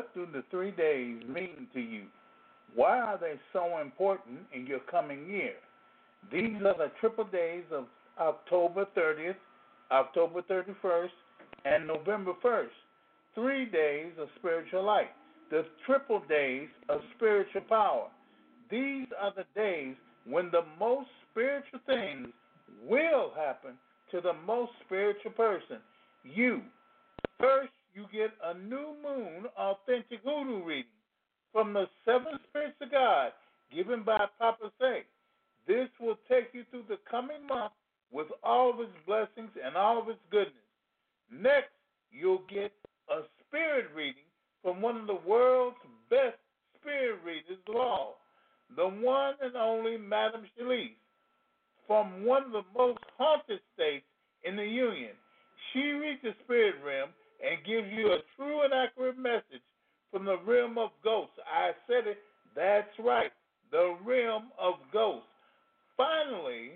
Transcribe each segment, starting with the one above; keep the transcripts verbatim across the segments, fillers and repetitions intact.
What do the three days mean to you? Why are they so important in your coming year? These are the triple days of October thirtieth, October thirty-first, and November first. Three days of spiritual light. The triple days of spiritual power. These are the days when the most spiritual things will happen to the most spiritual person. You. First, you get a new moon authentic hoodoo reading from the seven spirits of God given by Papa Say. This will take you through the coming month with all of its blessings and all of its goodness. Next, you'll get a spirit reading from one of the world's best spirit readers of all, the one and only Madame Shalise, from one of the most haunted states in the Union. She reads the spirit realm and gives you a true and accurate message from the realm of ghosts. I said it, that's right, the realm of ghosts. Finally,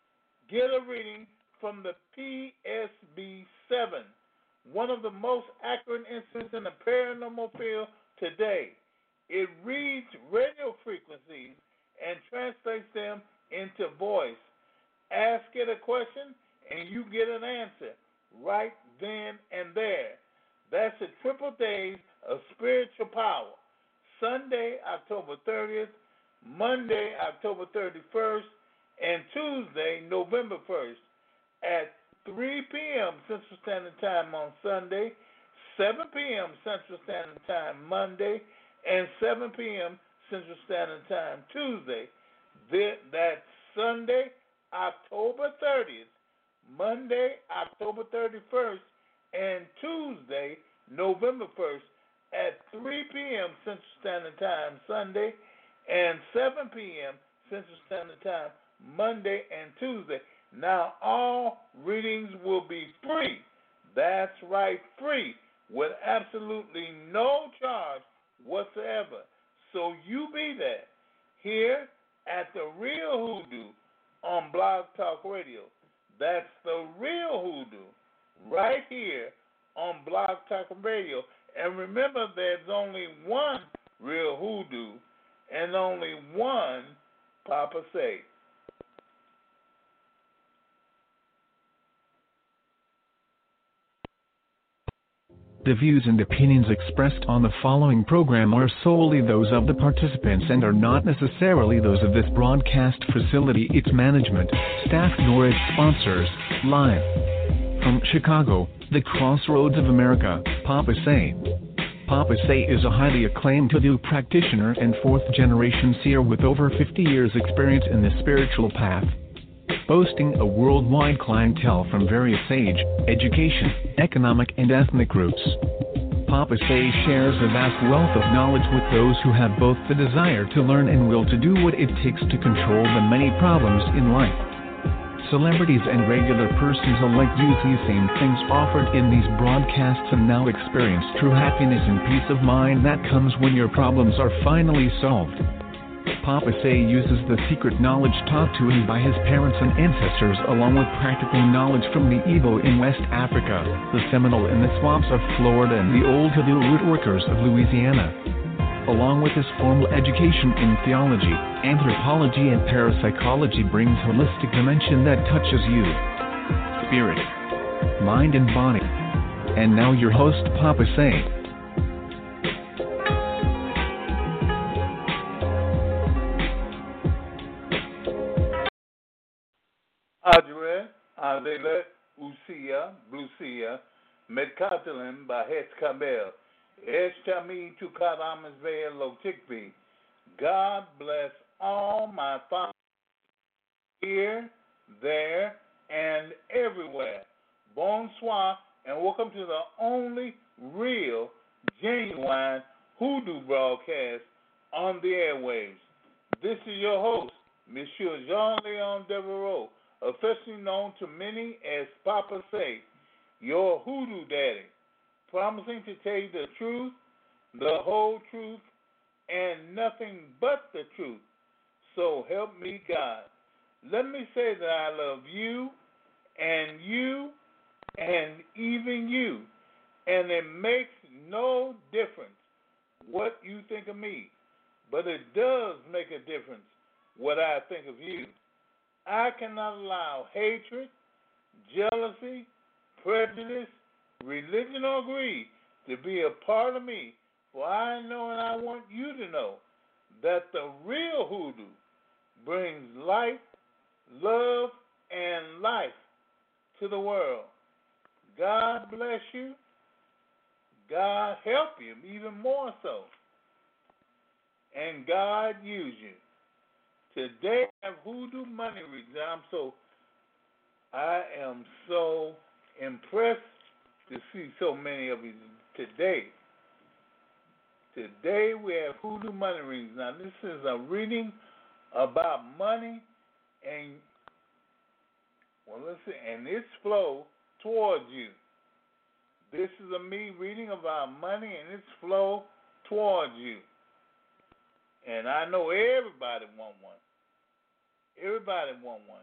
get a reading from the P S B seven, one of the most accurate instruments in the paranormal field today. It reads radio frequencies and translates them into voice. Ask it a question and you get an answer right then and there. That's the triple days of spiritual power. Sunday, October thirtieth, Monday, October thirty-first, and Tuesday, November first, at three p.m. Central Standard Time on Sunday, seven p.m. Central Standard Time Monday, and seven p.m. Central Standard Time Tuesday. That's Sunday, October thirtieth, Monday, October thirty-first, and Tuesday, November first, at three p.m. Central Standard Time Sunday, and seven p.m. Central Standard Time Monday and Tuesday. Now, all readings will be free. That's right, free, with absolutely no charge whatsoever. So you be there, here at The Real Hoodoo on Blog Talk Radio. That's The Real Hoodoo right here on Blog Talk Radio. And remember, there's only one Real Hoodoo and only one Papa Say. The views and opinions expressed on the following program are solely those of the participants and are not necessarily those of this broadcast facility, its management, staff, nor its sponsors. Live from Chicago, the crossroads of America, Papa Say. Papa Say is a highly acclaimed hoodoo practitioner and fourth-generation seer with over fifty years' experience in the spiritual path, boasting a worldwide clientele from various age, education, economic, and ethnic groups. Papa Say shares a vast wealth of knowledge with those who have both the desire to learn and will to do what it takes to control the many problems in life. Celebrities and regular persons alike use these same things offered in these broadcasts and now experience true happiness and peace of mind that comes when your problems are finally solved. Papa Say uses the secret knowledge taught to him by his parents and ancestors, along with practical knowledge from the Igbo in West Africa, the Seminole in the swamps of Florida, and the old hoodoo rootworkers of Louisiana. Along with his formal education in theology, anthropology, and parapsychology, brings holistic dimension that touches you, spirit, mind, and body. And now your host, Papa Say. Adre, Adele, Usia, Blusia, Medkatalim, Bahet Kabel, Eshami Tukadamas Vea Lotikbi. God bless all my fathers here, there, and everywhere. Bonsoir, and welcome to the only real, genuine hoodoo broadcast on the airwaves. This is your host, Monsieur Jean-Leon Devereaux, officially known to many as Papa Say, your hoodoo daddy, promising to tell you the truth, the whole truth, and nothing but the truth. So help me God. Let me say that I love you, and you, and even you, and it makes no difference what you think of me, but it does make a difference what I think of you. I cannot allow hatred, jealousy, prejudice, religion, or greed to be a part of me, for I know and I want you to know that the real hoodoo brings light, love, and life to the world. God bless you. God help you even more so. And God use you. Today I have hoodoo money readings. I'm so I am so impressed to see so many of you today. Today we have hoodoo money readings. Now this is a reading about money and well let's see, and its flow towards you. This is a me reading about money and its flow towards you. And I know everybody want one. Everybody want one.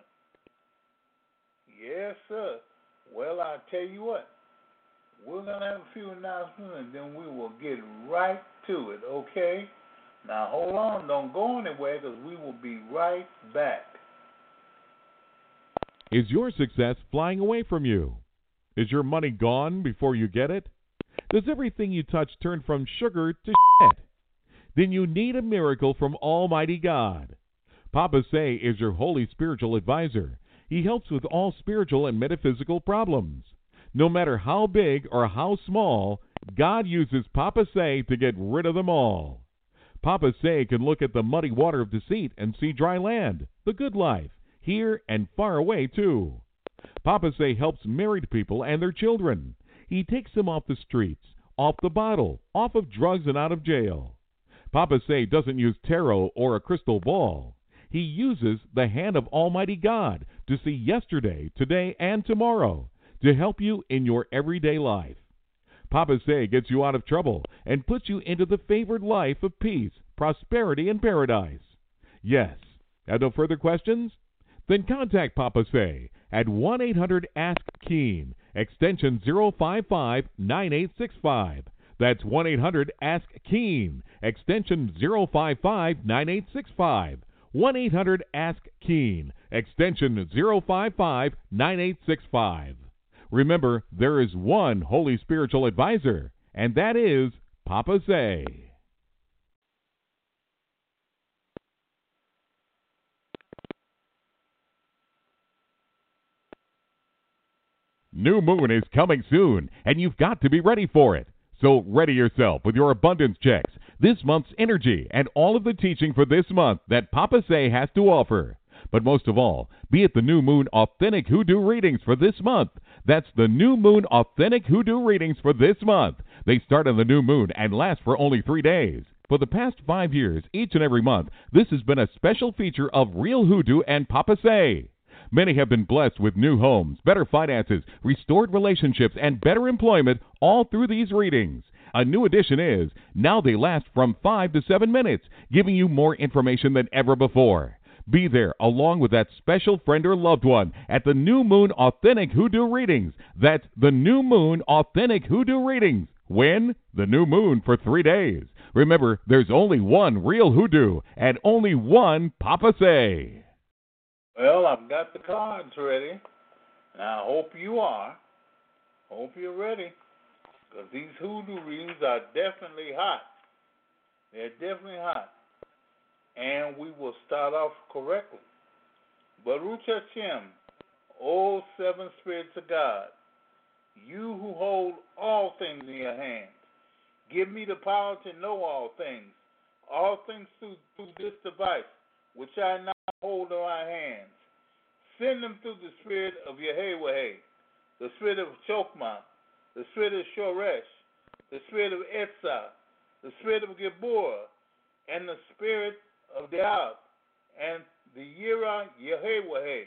Yes, sir. Well, I'll tell you what. We're going to have a few announcements, and then we will get right to it, okay? Now, hold on. Don't go anywhere, because we will be right back. Is your success flying away from you? Is your money gone before you get it? Does everything you touch turn from sugar to shit? Then you need a miracle from Almighty God. Papa Say is your holy spiritual advisor. He helps with all spiritual and metaphysical problems. No matter how big or how small, God uses Papa Say to get rid of them all. Papa Say can look at the muddy water of deceit and see dry land, the good life, here and far away too. Papa Say helps married people and their children. He takes them off the streets, off the bottle, off of drugs and out of jail. Papa Say doesn't use tarot or a crystal ball. He uses the hand of Almighty God to see yesterday, today, and tomorrow to help you in your everyday life. Papa Say gets you out of trouble and puts you into the favored life of peace, prosperity, and paradise. Yes. Have no further questions? Then contact Papa Say at one eight hundred ask keen, extension zero five five nine eight six five. That's one eight hundred ask keen, extension zero five five nine eight six five. one eight hundred ask keen, extension zero five five nine eight six five. Remember, there is one holy spiritual advisor, and that is Papa Say. New moon is coming soon, and you've got to be ready for it. So ready yourself with your abundance checks, this month's energy, and all of the teaching for this month that Papa Say has to offer. But most of all, be at the New Moon Authentic Hoodoo Readings for this month. That's the New Moon Authentic Hoodoo Readings for this month. They start on the new moon and last for only three days. For the past five years, each and every month, this has been a special feature of Real Hoodoo and Papa Say. Many have been blessed with new homes, better finances, restored relationships, and better employment all through these readings. A new addition is, now they last from five to seven minutes, giving you more information than ever before. Be there along with that special friend or loved one at the New Moon Authentic Hoodoo Readings. That's the New Moon Authentic Hoodoo Readings. When? The new moon for three days. Remember, there's only one real hoodoo and only one Papa Say. Well, I've got the cards ready, and I hope you are. Hope you're ready, because these hoodoo readings are definitely hot. They're definitely hot. And we will start off correctly. Baruch Hashem, O seven spirits of God, you who hold all things in your hands, give me the power to know all things, all things through, through this device, which I now hold in my hands. Send them through the spirit of Yehovah, the spirit of Chokmah, the spirit of Shoresh, the spirit of Etzah, the spirit of Gibor, and the spirit of Deab, and the Yirah Yehovah.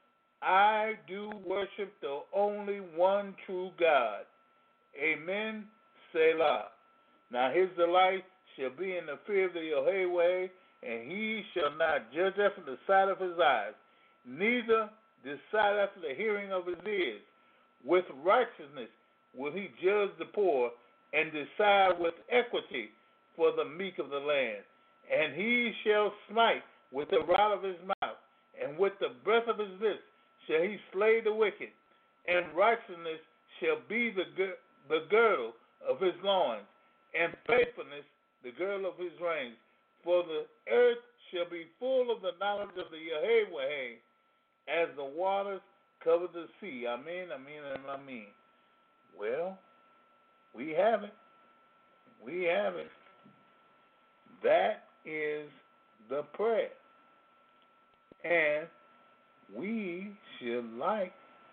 I do worship the only one true God. Amen. Selah. Now his delight shall be in the fear of the Yehovah, and he shall not judge after the sight of his eyes, neither decide after the hearing of his ears. With righteousness will he judge the poor, and decide with equity for the meek of the land. And he shall smite with the rod of his mouth, and with the breath of his lips shall he slay the wicked. And righteousness shall be the, gir- the girdle of his loins, and faithfulness the girdle of his reins. For the earth shall be full of the knowledge of the Yahweh, as the waters cover the sea. Amen, amen, and amen. Well, we have it. We have it. That is the prayer. And we should like,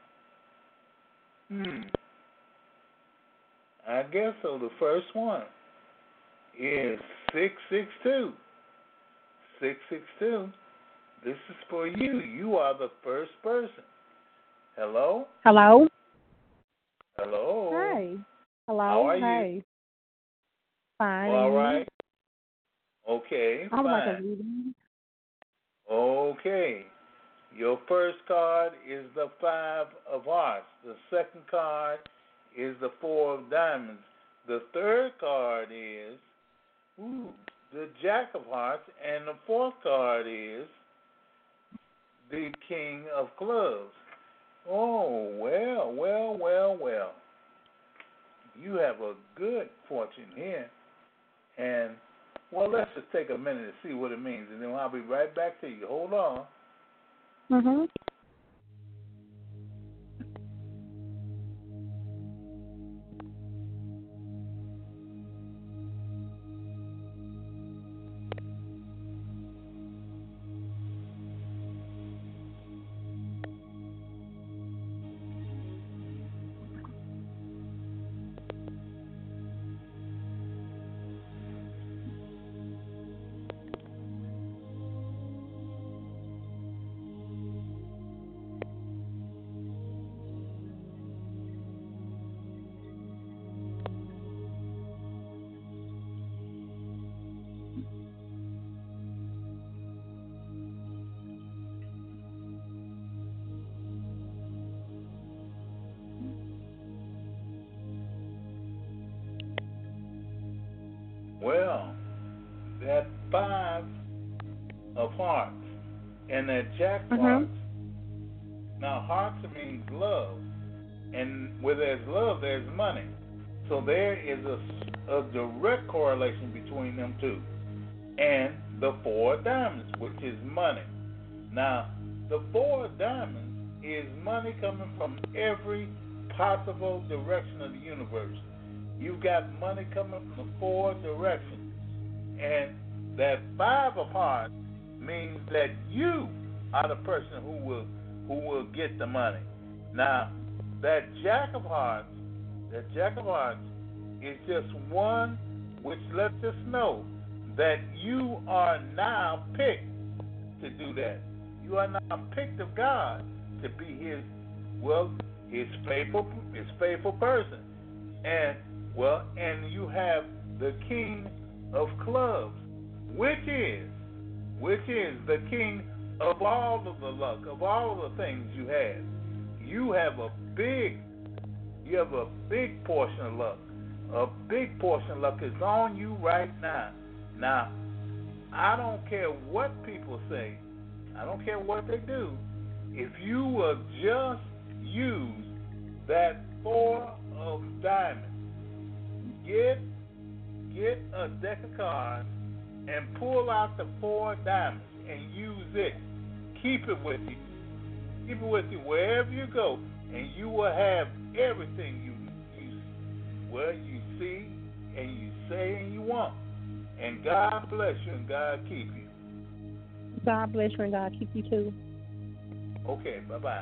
hmm, I guess so. The first one is six six two. six six two. This is for you. You are the first person. Hello? Hello? Hello? Hi. Hello? How are Hi. you? Fine. All right. Okay, I would like a fine. reading. Okay. Your first card is the five of hearts. The second card is the four of diamonds. The third card is ooh, the jack of hearts. And the fourth card is the king of clubs. Oh, well, well, well, well. You have a good fortune here. And, well, let's just take a minute to see what it means, and then I'll be right back to you. Hold on. Mm-hmm. Well, that five of hearts and that jack of Mm-hmm. hearts. Now, hearts means love, and where there's love, there's money. So there is a, a direct correlation between them two. And the four of diamonds, which is money. Now, the four of diamonds is money coming from every possible direction of the universe. You've got money coming from the four directions. And that five of hearts means that you are the person who will who will get the money. Now, that jack of hearts, that jack of hearts is just one which lets us know that you are now picked to do that. You are now picked of God to be his, well, his faithful, his faithful person. And, well, and you have the king of clubs, which is, which is the king of all of the luck, of all of the things you have. You have a big, you have a big portion of luck. A big portion of luck is on you right now. Now, I don't care what people say. I don't care what they do. If you will just use that four of diamonds, get get a deck of cards and pull out the four diamonds and use it. Keep it with you. Keep it with you wherever you go, and you will have everything you you well you see and you say and you want. And God bless you and God keep you. God bless you and God keep you too. Okay, bye-bye.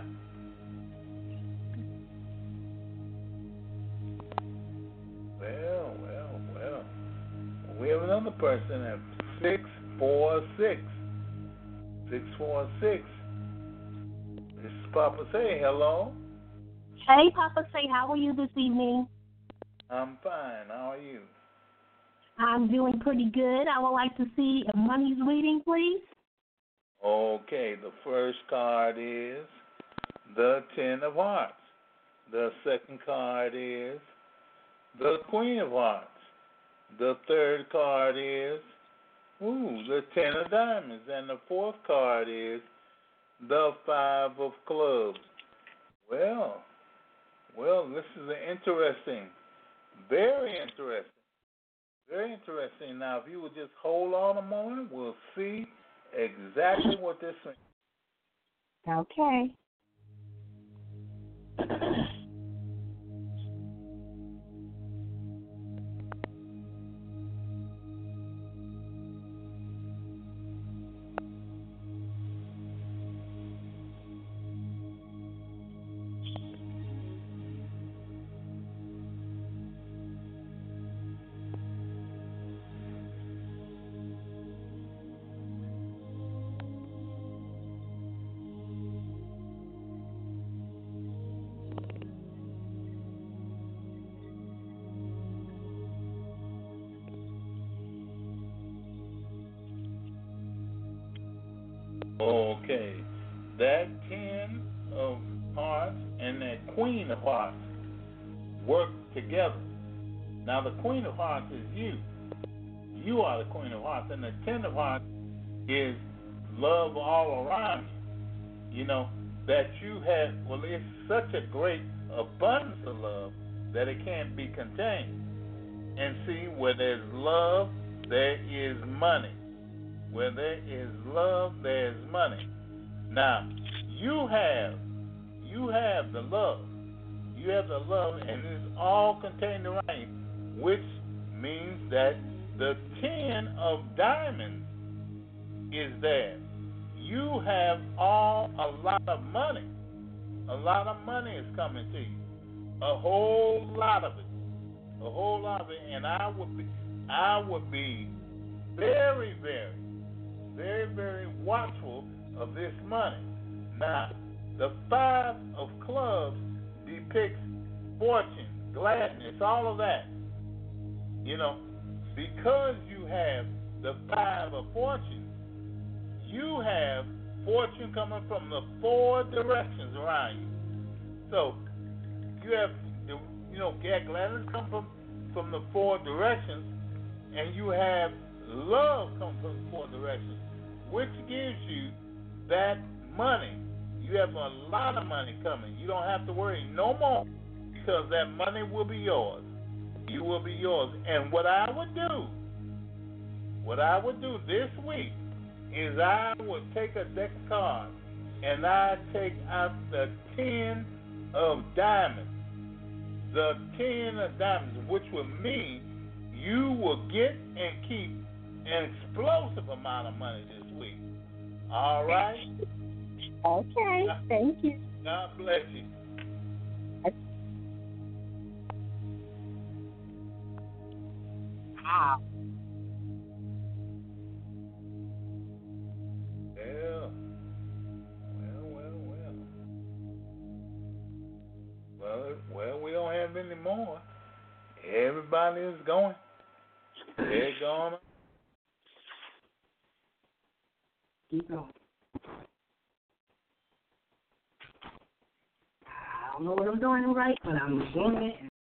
Well, well, well. We have another person at six four six. six four six. This is Papa Say. Hello. Hey, Papa Say, how are you this evening? I'm fine. How are you? I'm doing pretty good. I would like to see a money's reading, please. Okay, the first card is the Ten of Hearts. The second card is the Queen of Hearts. The third card is, ooh, the ten of diamonds. And the fourth card is the five of clubs. Well, well, this is an interesting, very interesting, very interesting. Now, if you would just hold on a moment, we'll see exactly what this means. Okay. Okay, that ten of hearts and that queen of hearts work together. Now, the queen of hearts is you. You are the queen of hearts, and the ten of hearts is love all around you. You know, that you have, well, it's such a great abundance of love that it can't be contained. And see, where there's love, there is money. Where there is love, there is money. Now, you have, you have the love. You have the love, and it's all contained around you, which means that the ten of diamonds is there. You have all a lot of money. A lot of money is coming to you. A whole lot of it. A whole lot of it. And I would be, I would be very, very, very, very watchful of this money. Now, the five of clubs depicts fortune, gladness, all of that. You know, because you have the five of fortune, you have fortune coming from the four directions around you. So, you have, you know, gladness come from, from the four directions, and you have love come from the four directions, which gives you that money. You have a lot of money coming. You don't have to worry no more, because that money will be yours. You will be yours. And what I would do, what I would do this week is I would take a deck of cards and I take out the ten of diamonds. The ten of diamonds, which will mean you will get and keep an explosive amount of money this week. All right? Okay, God, thank you. God bless you. Wow. Well, well, well, well. Well, well, we don't have any more. Everybody is going. They're going. Keep going. I don't know what I'm doing right, but I'm doing it.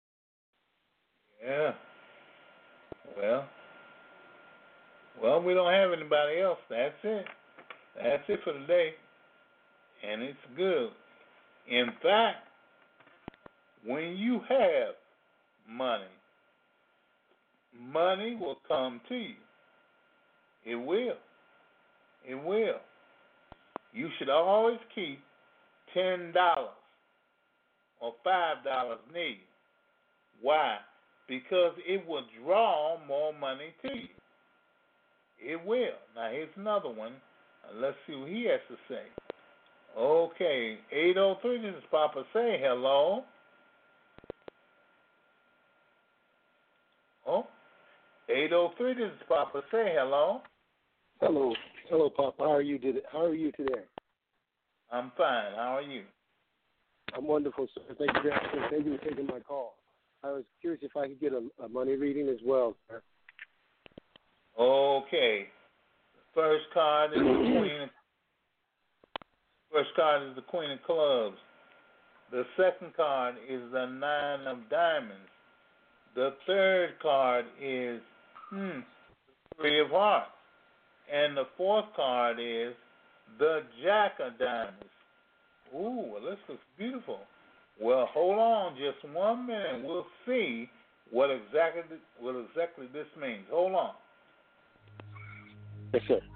Yeah. Well, well, we don't have anybody else. That's it. That's it for today. And it's good. In fact, when you have money, money will come to you. It will. It will. You should always keep ten dollars or five dollars near you. Why? Because it will draw more money to you. It will. Now, here's another one. Let's see what he has to say. Okay, eight oh three, this is Papa. Say hello. Oh, eight oh three, this is Papa. Say hello. Hello. Hello, Papa. How are you today? How are you today? I'm fine. How are you? I'm wonderful, sir. Thank you for asking. Thank you for taking my call. I was curious if I could get a, a money reading as well, sir. Okay. First card is the Queen. First card is the Queen of Clubs. The second card is the Nine of Diamonds. The third card is hmm, Three of Hearts. And the fourth card is the Jack of Diamonds. Ooh, well, this looks beautiful. Well, hold on just one minute. We'll see what exactly what exactly this means. Hold on. Yes, sir.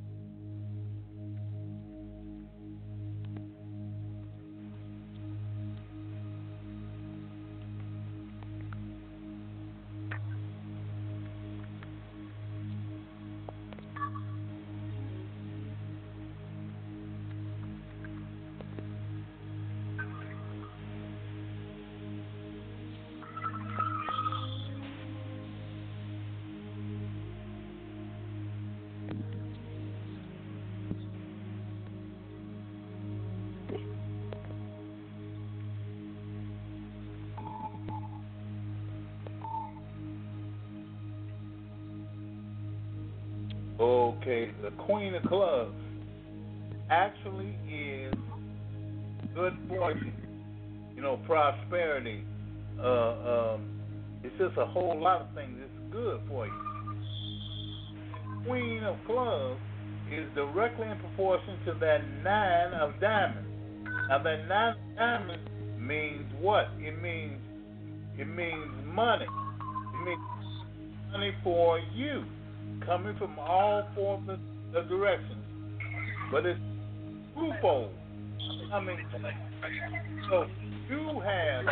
Okay, the Queen of Clubs actually is good fortune, you know, prosperity. Uh, um, it's just a whole lot of things that's good for you. Queen of Clubs is directly in proportion to that Nine of Diamonds. Now, that Nine of Diamonds means what? It means it means money. It means money for you, coming from all four of the, the directions. But it's twofold coming. So you have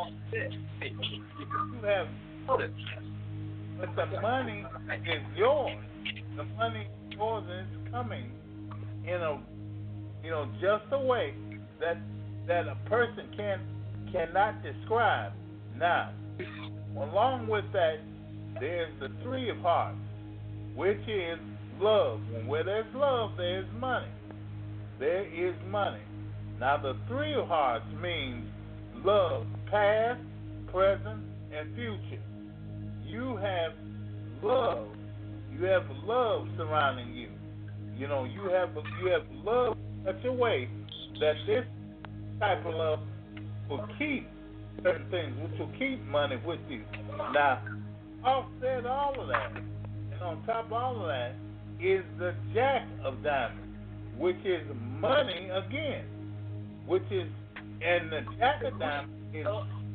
you have but the money is yours. The money is yours and it's coming in a you know just a way that that a person can cannot describe. Now, along with that, there's the Three of Hearts, which is love. When where there's love, there's money. There is money. Now, the Three of Hearts means love, past, present, and future. You have love. You have love surrounding you. You know, you have you have love in such a way that this type of love will keep certain things, which will keep money with you. Now, offset all of that, and on top of all of that is the Jack of Diamonds, which is money again, which is, and the Jack of Diamonds is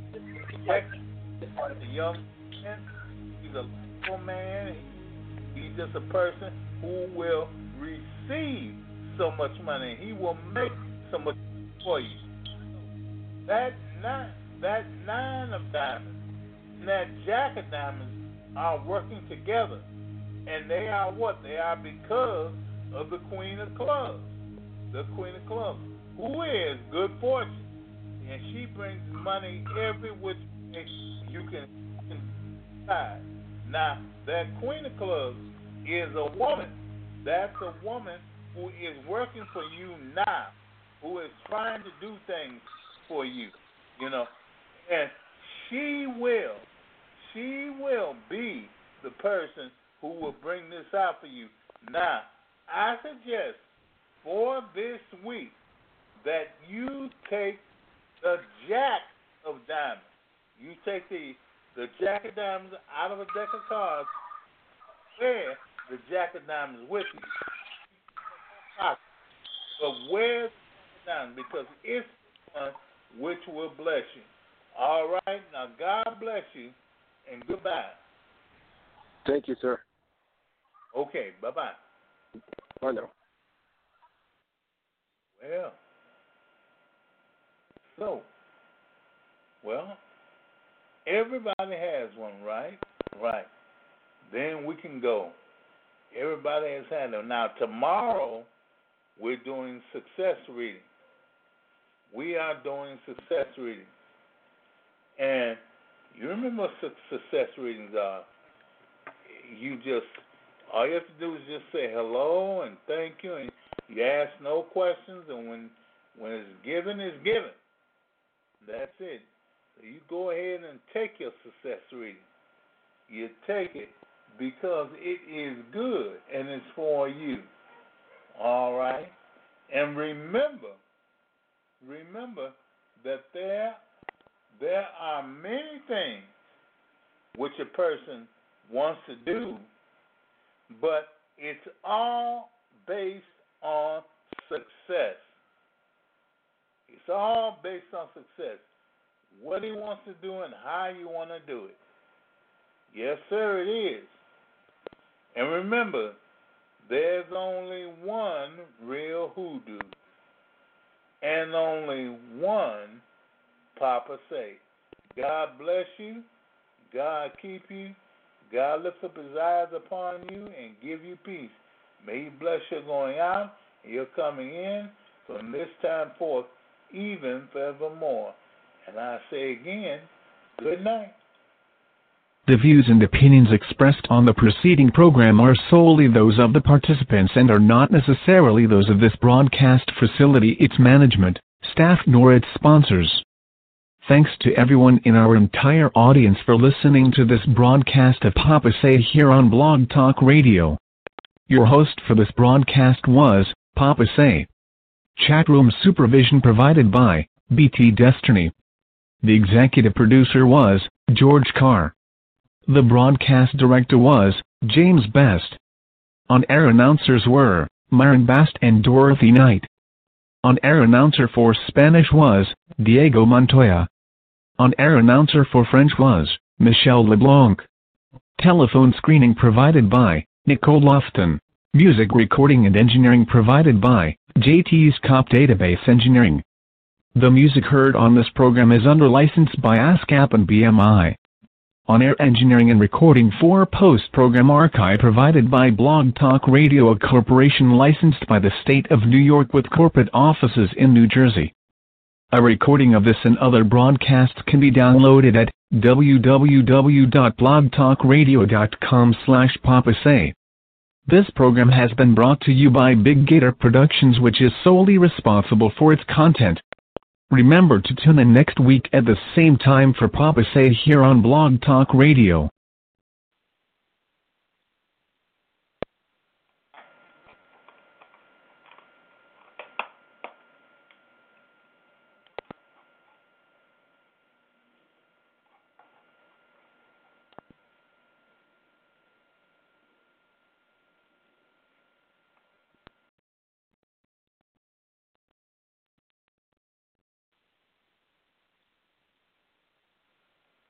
a young man, he's a little man, he's just a person who will receive so much money, he will make so much for you. That nine, that nine of diamonds and that Jack of diamonds are working together, and they are what? They are because of the Queen of Clubs. The Queen of Clubs, who is good fortune, and she brings money every which way you can decide. Now, that Queen of Clubs is a woman. That's a woman who is working for you now, who is trying to do things for you, you know, and she will, she will be the person who will bring this out for you. Now, I suggest for this week that you take the Jack of Diamonds. You take the the Jack of Diamonds out of a deck of cards, wear the Jack of Diamonds with you. But wear the Jack of Diamonds because it's one which will bless you. All right, now God bless you, and goodbye. Thank you, sir. Okay, bye-bye. Bye now. Well, so, well, everybody has one, right? Right. Then we can go. Everybody has had them. Now, tomorrow, we're doing success reading. We are doing success readings. And you remember what success readings are. You just, all you have to do is just say hello and thank you, and you ask no questions, and when when it's given, it's given. That's it. So you go ahead and take your success reading. You take it because it is good and it's for you. All right? And remember, remember that there there are many things which a person wants to do, but it's all based on success. It's all based on success. What he wants to do and how you want to do it. Yes, sir, it is. And remember, there's only one real hoodoo and only one Papa Say. God bless you. God keep you. God lift up his eyes upon you and give you peace. May he bless your going out and your coming in from this time forth, even forevermore. And I say again, good night. The views and opinions expressed on the preceding program are solely those of the participants and are not necessarily those of this broadcast facility, its management, staff, nor its sponsors. Thanks to everyone in our entire audience for listening to this broadcast of Papa Say here on Blog Talk Radio. Your host for this broadcast was Papa Say. Chatroom supervision provided by B T Destiny. The executive producer was George Carr. The broadcast director was James Best. On-air announcers were Myron Bast and Dorothy Knight. On-air announcer for Spanish was Diego Montoya. On-air announcer for French was Michelle LeBlanc. Telephone screening provided by Nicole Lofton. Music recording and engineering provided by J T's Cop Database Engineering. The music heard on this program is under license by ASCAP and B M I. On-air engineering and recording for post-program archive provided by Blog Talk Radio, a corporation licensed by the state of New York with corporate offices in New Jersey. A recording of this and other broadcasts can be downloaded at w w w dot blog talk radio dot com slash papasay. This program has been brought to you by Big Gator Productions, which is solely responsible for its content. Remember to tune in next week at the same time for Papa Say here on Blog Talk Radio.